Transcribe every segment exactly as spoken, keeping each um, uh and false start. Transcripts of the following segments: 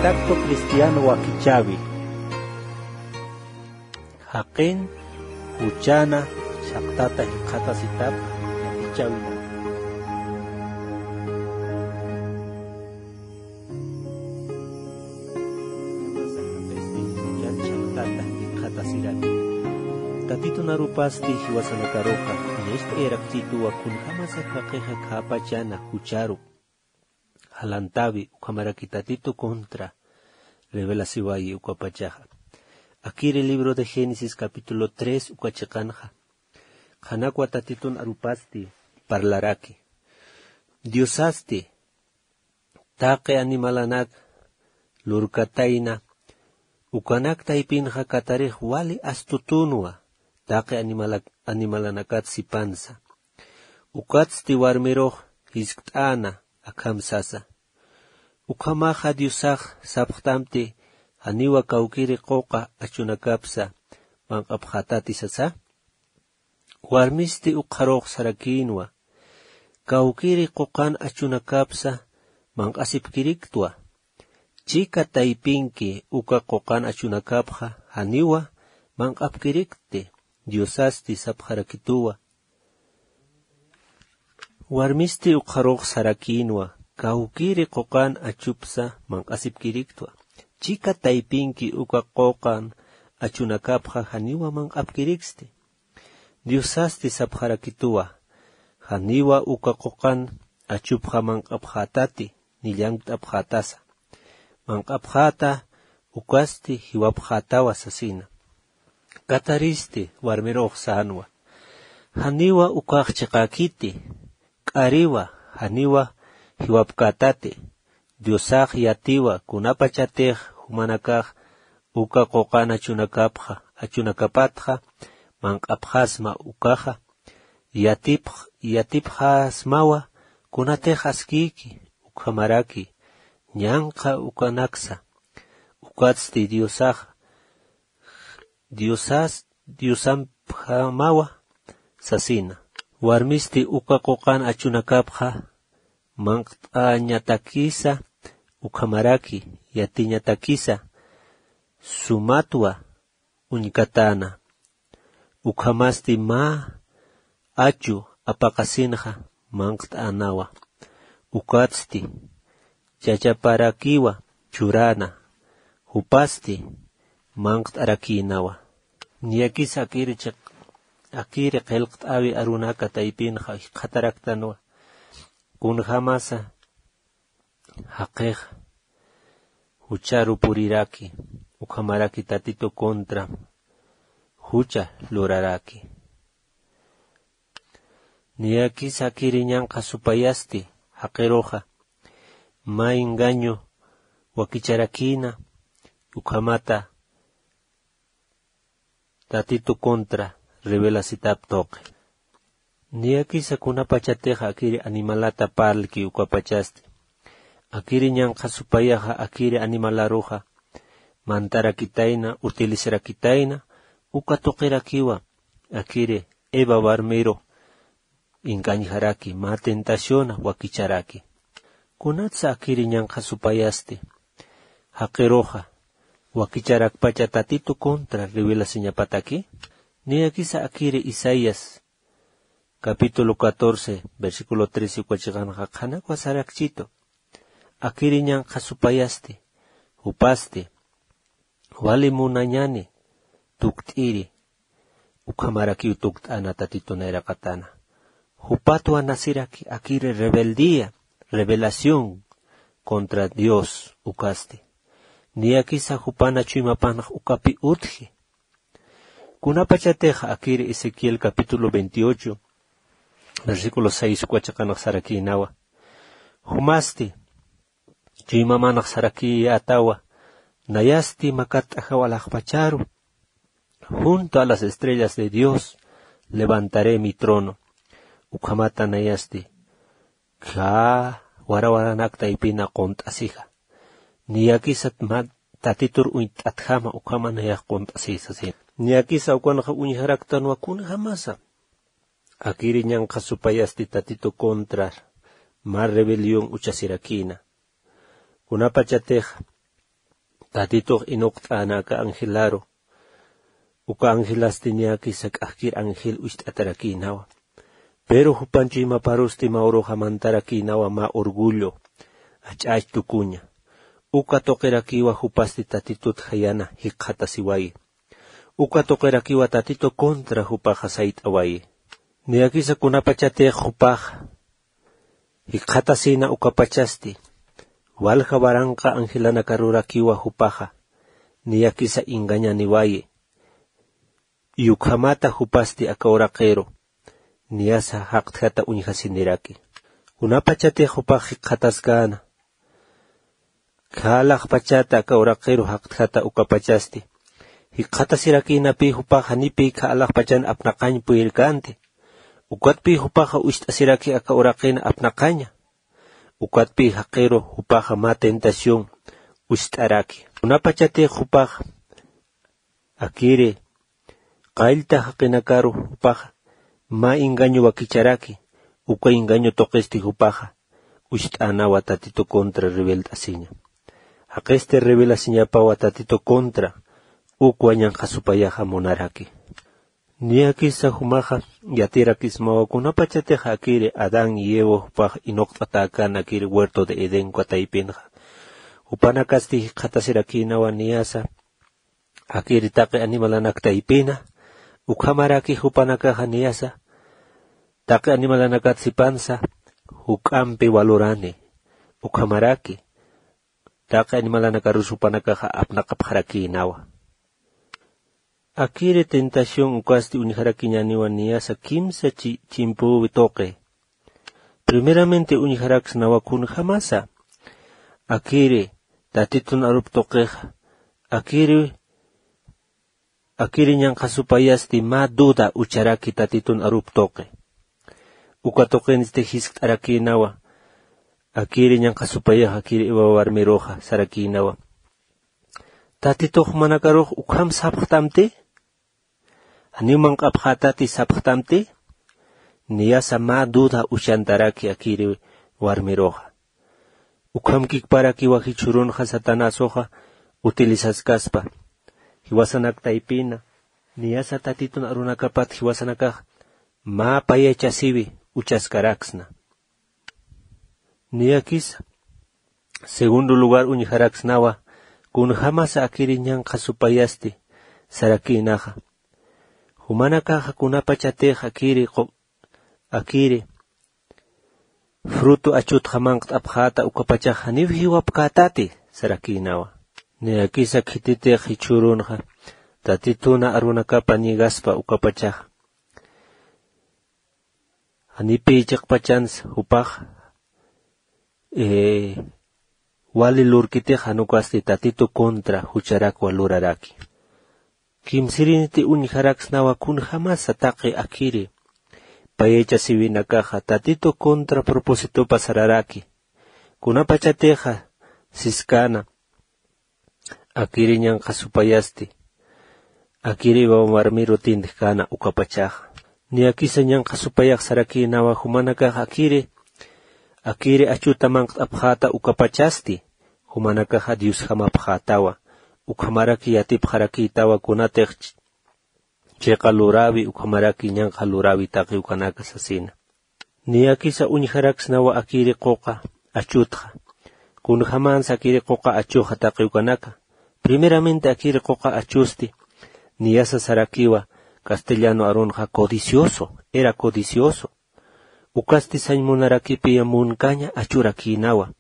contacto cristiano wakichavi. Haken, Uchana, Shaktata Hikata Sitap, Wakichavi. Tatito narupasti hiwasana karoka, neste eraktitu wakun hamasa kakeja kapachana hucharu. Halantavi ukamaraki tatito contra revelación ukapachaja. Aquí el libro de Génesis capítulo tres ukachekanja. Hanakwa tatitun arupasti parlaraki. Diosasti taque animalanak lurkataina ukanak taipinja katarij wali astutunua. Taque animalak animalanakat sipansa. Ukatsti warmiroj hisktana akamsasa. Ukamaja diosaj sabtamti haniwa kaukiri qoqa achunakapsa manqaphatati sasa. Warmisti ukharoj sarakinwa. Kaukiri qoqan achunakapsa manqasipkiriktua. Chika taipinki uka qoqan achunakapja haniwa manqapkirikte. Diosasti sabharakituwa. Warmisti ukharoj sarakinwa. Kaukiri qoqan achupsa manqasipkiriktua. Chika taipinki uka qoqan achunakapja haniwa manqapkirikste. Diosasti sabharakituwa. Haniwa uka qoqan achupja manqaphatati nillanqaphatasa. Manqaphata ukasti hiwapkhatawa sasina. Kataristi warmiroj sanwa. Haniwa ukaqchikakiti. Kariwa haniwa hiwapkatate. Diosaj yatiwa kunapachatej humanakaj uka qoqan achunakapja achunakapatja manqapjasma ukaja. Yatipj yatipjasmawa kunatej askiki ukamaraki. Nyanqa ukanaksa. Ukatsti diosaj Diosas, Diosampamawa, sasina. Warmisti uka qoqan achunakapja, manqañatakisa, ukamaraki, yatiñatakisa, sumatwa, uñkatana. Ukamasti ma, achu, apakasinja, manqtanawa. Ukatsti, chachaparakiwa, churana. Upasti, manqt arakinawa. Niyakis akiri chak akiri qelqt awi arunaka taipin khataraktanwa. Kun hamasa haqeq hucharu puriraki ukamaraki tatito contra hucha luraraki. Niyakis akiri ñanqa supayasti haqeroja ma engaño wakicharakina ukamata tatito contra revela sitap toque. Niyakisa kunapachateja akiri animalata parlki ukapachaste. Akiri ñanqa supayaja akiri animalaroja mantarakitaina utilizrakitaina uka toqerakiwa akiri eva barmero ingañjaraki ma tentaciona wakicharaki. Kunatsa akiri ñanqa supayaste haqeroja wakicharak pacha tatito contra revelación yapataki. Niyakisa akiri Isaías capítulo catorce versículo trece kuachigan hakana kwasarakchito. Akiri ñanqa supayaste upaste wali munañani tuktiri ukamaraki tuktana tatito naira katana. Upatwa nasiraki akiri rebeldía revelación contra Dios ukaste. Niyakisa hupana chuimapana ukapi utji. Kunapachateja akiri Ezequiel capítulo veintiocho versículo seis kuachakanak saraki nawa. Humasti chuimamanak saraki atawa nayasti makat ajawalajpacharu. Junto a las estrellas de Dios levantaré mi trono. Ukamata nayasti ka warawaranak taipina kontasija. Niyakisat mat tatitur uint athama ukama nayak kontasisa sin. Niyakisa ukanaja uñiharaktan wakuna hamasa. Akiri ñanqa supayasti tatito contrar mar rebelión uchasirakina. Kunapachateja tatito inoqt'anaka angelaro. Uka angelas tiniaki sak'ajkir angel uixt'ataraki nawa. Pero hupanchi maparusti mauro jamantaraki nawa ma orgullo. Ach'ach tukuña. Uka toqerakiwa hupasti tatitut hayana hiqhata siwaye. Uka toqerakiwa tatito contra hupaja sait awaye. Niakisa kunapachate hupaja. Hiqhata sina ukapachasti. Walja baranka angelana karurakiwa hupaja. Niakisa ingaña niwaye. Yukhamata hupasti akauraqero. Niasa haqtjata uñhasiniraki. Kunapachate hupaja hiqhataskana. Khalaq pachata akauraqero haqtjata ukapachasti. Hiqhata sirakina pi hupaja nipi khalaq pachan apnaqañ puirkante. Ukat pi hupaja uixt'asiraki akauraqina apnaqaña. Ukat pi haqero hupaja ma tentación uixt'araki. Kunapachate hupaja. Akire. Qailta haqinakaru hupaja. Ma engaño wakicharaki. Uka engaño toqesti hupaja. Uixt'anawa tatito contra rebelda asiña. Haqeste revela siñapa watatito contra. Ukwañan hasupayaja monaraki. Niakisa humaja yatirakis mawakunapachateja akire Adán y Evo hupaja inoqt'atakan akire huerto de Edén kuataypinja. Upanakasti hiqhatasirakiinawa niasa. Akire taqe animalanaktaypina. Ukhamaraki hupanakaja niasa. Taqe animalanakatsipansa. Hukampi walorane. Ukhamaraki. Taqe animalanakarusupanakaja apnaqapjarakiinawa. Akire tentación ukasti unijaraki niasa kimsa chi chimpu toque. Primeramente unijaraks nawakun jamasa. Akire tatitun arup toqueja. Akire Akire ñan kasupayasti ma duda ucharaki tatitun arup toque. Uka toqeniste hisktaraki nawa. Akire ñan kasupayaja akire iwa warmiroja saraki nawa. Tatitoq manakaruq ukham sapqtamte. Animan qapqatati sapqtamte. Niyasa ma duda uchantaraki akire warmiroja. Ukham kikparaki wahichurunja satanasoja utilizaskaspa. Hiwasanaktaipina. Niyasa tatitun arunakapat hiwasanakaj. Ma payachasibi uchaskaraksna. Niyakisa. Segundo lugar uñijaraksnawa. Kun jamasa akiri ñan kasupayasti. Saraki naja. Humanakaja kunapachateja akiri. Akiri. Fruto achut jamanqt abjata ukapachaja nivhiwapkatati. Saraki nawa. Niyakisa kitite hichurunja. Tatituna arunakapa nigaspa ukapachaja. Anipi chakpachans upaj. Eh, wali lurkite hanukasti tatito contra hucharak waluraraki. Kimsiriniti unijaraks nawa kun jamás ataqe akiri. Payecha sivinakaja tatito contra propósito pasararaki. Kunapachateja siskana. Akiri ñan kasupayasti. Akiri wamarmiro tindikana ukapachaja. Niakisa ñan kasupayak saraki nawa humanakaja akiri. Akiri achutamanqt abjata ukapachasti. Humanakaja Dios hamapjatawa. Ukhamaraki yatipjaraki tawa kunatek. Cheqa lurabi ukhamaraki ñanqa lurabi taqi ukanaka sasina. Niakisa uñjaraks nawa akiri qoqa achutja. Kun jamans akiri qoqa achuja taqi ukanaka. Primeramente akiri qoqa achusti. Niasa sarakiwa. Castellano aronja codicioso. Era codicioso. Ukasti sañ munarakipi munkaña achuraki nawa.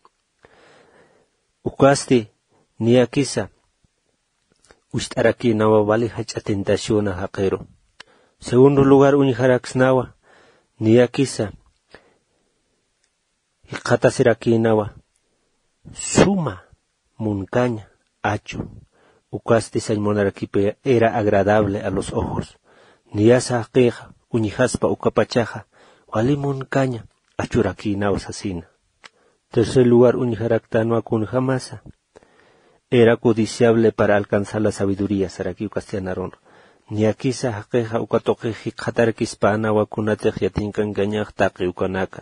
Ukasti niakisa. Ushtaraki nawa vale hacha tentaciona haqero. Segundo lugar unijaraks nawa. Niakisa. Hiqhata siraki nawa. Suma munkaña achu. Ukasti sañ munarakipi era agradable a los ojos. Niasa haqeja unijaspa ukapachaja. Wali munkaña achuraki nawa sasina. Tercer lugar unijaraktanwa kun jamasa. Era codiciable para alcanzar la sabiduría, saraki ukastianaron. Niakisa haqeja ukatoqe hiqhatarkispana wakunatej yatinkan gañaj taqi ukanaka.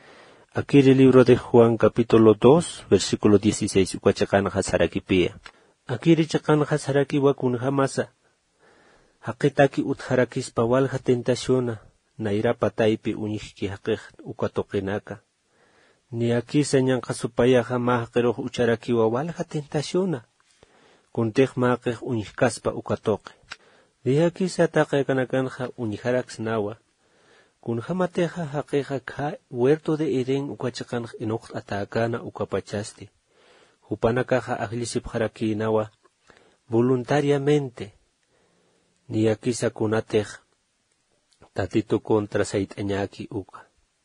Aquí el libro de Juan capítulo dos, versículo dieciséis, ukachakanaja sarakipia. Akiri chaqanqa sarakiwa kunhamasa. Haqitaki utharakispa walha tentaciona. Nairapa taipi uñihki haqiq ukatoqinaka. Ni akisa ñanqa supayaqa mahqiruq ucharakiwa walha tentaciona. Kuntiq maqiq uñihkaspa ukatoqi. Ni akisa taqay kanakanja uñiharaks nawa. Kunhamateja haqiqa ka huerto de Edén ukachaqanq inuq atakana ukapachasti. Hupanakaja aglisip haraki nawa. Voluntariamente. Ni akisa kunatej. Tatito contra saitañaki uka.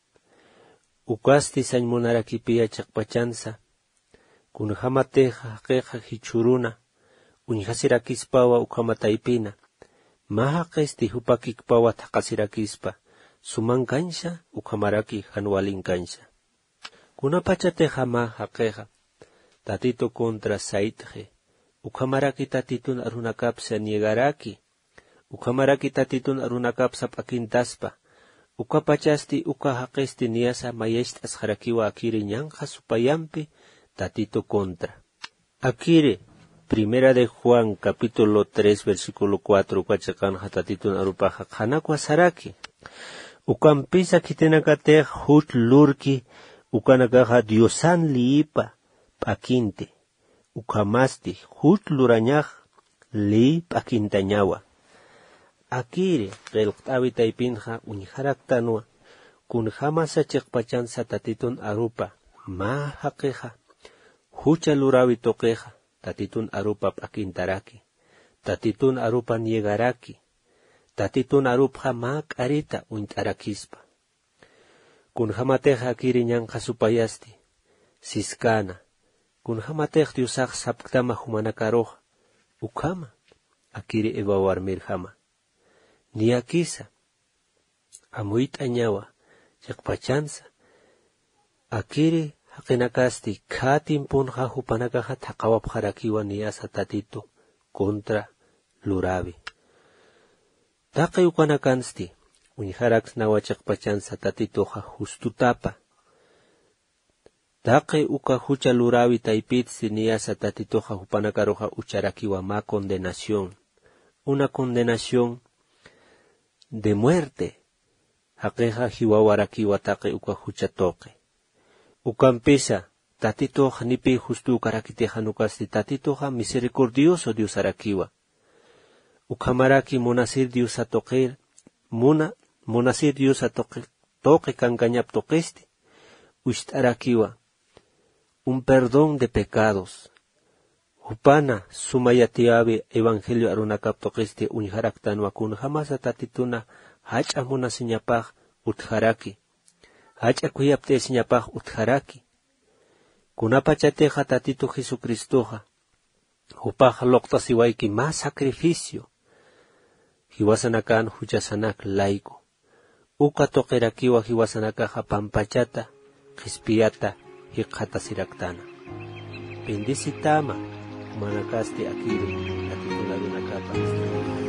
Ukasti sañmunaraki pia chakpachansa. Kunhamateja haqiqa hichuruna. Uñihasirakispawa ukamataipina. Mahaqesti hupakikpawa thaqasirakispa. Sumankansha ukamaraki hanwalinkansha. Kunapachateja ma haqiqa. Tatito contra saitje. Ukamaraki tatitun arunakapsa niegaraki. Ukamaraki tatitun arunakapsa pakintaspa. Ukapachasti uka haqesti niasa mayestas harakiwa akiri ñanja supayampi tatito contra. Akiri, Primera de Juan, capítulo tres, versículo cuatro, ukachaqanja tatitun arupaja hanakwa saraki. Ukampisa kitenakatej hut lurki, ukanakaja diosan liipa, pakinte. Ukamasti hut lurañaj, li pakintañawa. Akiri, qelqtawi taipinja uñiharaktanua, kunhamasa chiqpachansa tatitun arupa, ma haqiqa, hucha lurawi toqeja, tatitun arupa pakintaraki, tatitun arupa niegaraki, tatitun arupa ma karita uñtarakispa. Kunhamateja akiri ñanqa supayasti, siskana, kunhamatej diusaq sapktama humanakaroja, ukama, akiri evawarmirjama. Ni akisa, amuitañawa, chiqpachansa, akiri haqinakasti katin punja hupanakaja thaqawapjarakiwa niasa tatito contra lurabi. Taqi ukanakansti, uñiharaks nawa chiqpachansa tatitoja justutapa. Taqi uka hucha lurabi taipitsi niasa tatitoja hupanakaroja ucharakiwa ma condenación. Una condenación de muerte. Haqiqa hiwawarakiwa taqi uka hucha toqi. Ukampisa, tatitoja nipi justu karakiteja nukasti tatitoja misericordioso Dios arakiwa. Ukamaraki monasir Dios atoqir, muna, monasir Dios atoqir, toqi kankañap toqisti, uistarakiwa. Un perdón de pecados. Upana sumayatiabe evangelio arunakap toqisti uñharaktanwa kunhamasa tatituna hacha monasiñapaj utharaki. Hacha kuyapte siñapaj utharaki. Kunapachateja tatito Jesucristoja. Upaj loqtasiwaiki más sacrificio. Hiwasanakan huchasanak laico. Uka toqirakiwa hiwasanakaja pampachata, qispiata, hiqhata siraktana. Bendicitama, manakasti akiri, tatitula runakapa.